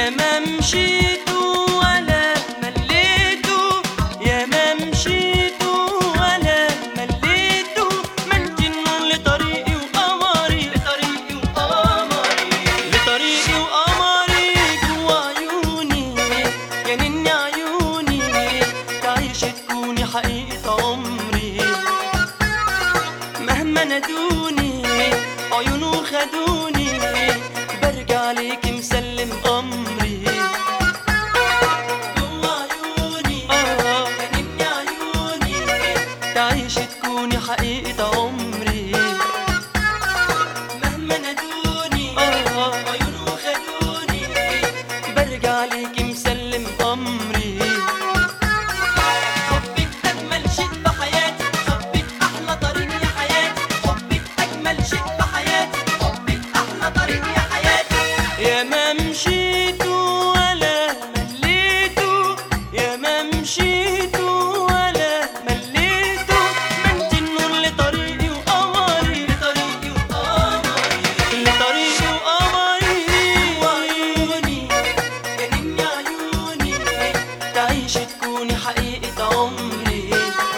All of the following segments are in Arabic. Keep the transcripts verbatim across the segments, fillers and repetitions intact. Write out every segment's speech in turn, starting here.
يا ما مشيت ولا مليت، يا ما مشيت ولا مليت، ما انت النور لطريقي وقمري، لطريقي وقمري، لطريقي وقمري جوا عيوني، يا نني عيوني تعيش تكوني حقيقة عمري. مهما نادوني عيونه خدوني، برجع ليكي مسلم أمري. جوا عيوني آه يا نني عيوني تعيش تكوني حقيقة عمري. مهما نادوني آه عيونه خدوني، برجع ليكي مسلم أمري. حبك أجمل شيء في حياتي، حبك أحلى طريق يا حياتي، حبك أجمل شيء في حياتي، حبك أحلى طريق يا حياتي. يا ما مشيت ولا مليت، يا ما مشيت ولا مليت، ما انت النور لطريقي وقمري، لطريقي وقمري، لطريقي وقمري. وعيوني يا نني عيوني تعيش تكوني حقيقة عمري.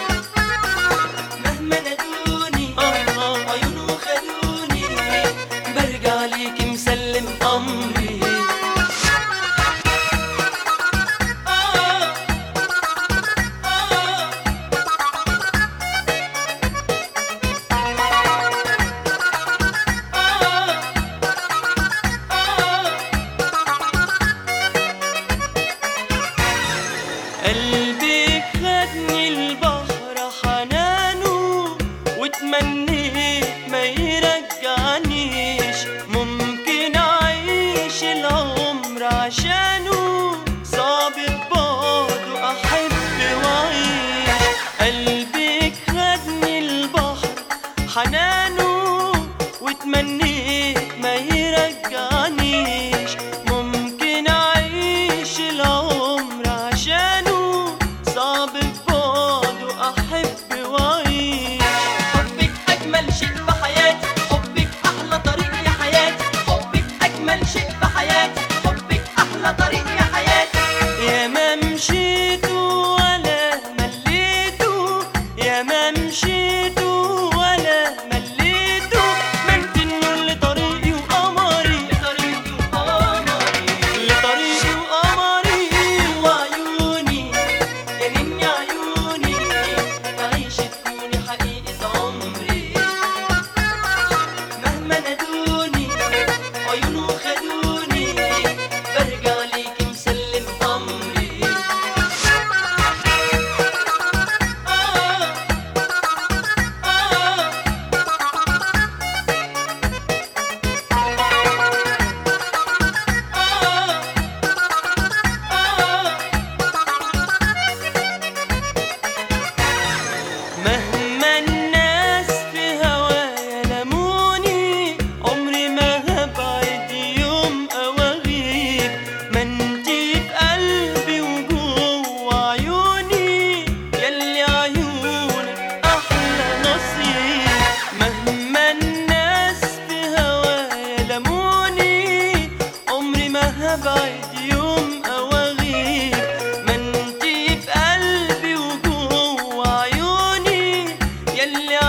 مهما نادوني آه عيونه خدوني، برجع ليكي مسلم أمري. آه آه قلبي خدني البحر حنانه، وتمنيت ما يرجعنيش، ممكن أعيش العمر عشانه، صعب ببعده أحب وأعيش. قلبي خدني البحر حنانه، وتمنيت ما يرجعنيش، ممكن أعيش العمر عشانه، صعب ببعده أحب وأعيش. حبك أجمل شيء في حياتي، حبك أحلى طريق يا حياتي، حبك أجمل شيء في حياتي، حبك أحلى طريق يا حياتي. يا ما مشيت ولا مليت، يا ما مشيت ولا مليت، ما انت النور لطريقي وقمري، لطريقي وقمري، لطريقي وقمري. وعيوني يا نني عيوني تعيش تكوني حقيقة عمري. مهما نادوني عيونه خدوني، برجع ليكي مسلم أمري. آه آه مهما الناس في هوايا لموني، عمري ما هبعد يوم أو أغيب، ما انتي في قلبي وجوه عيوني، ياللي عيونك أحلى نصيب. مهما الناس في هوايا لموني، عمري ما هبعد يوم أو أغيب، ما انتي في قلبي وجوه عيوني، ياللي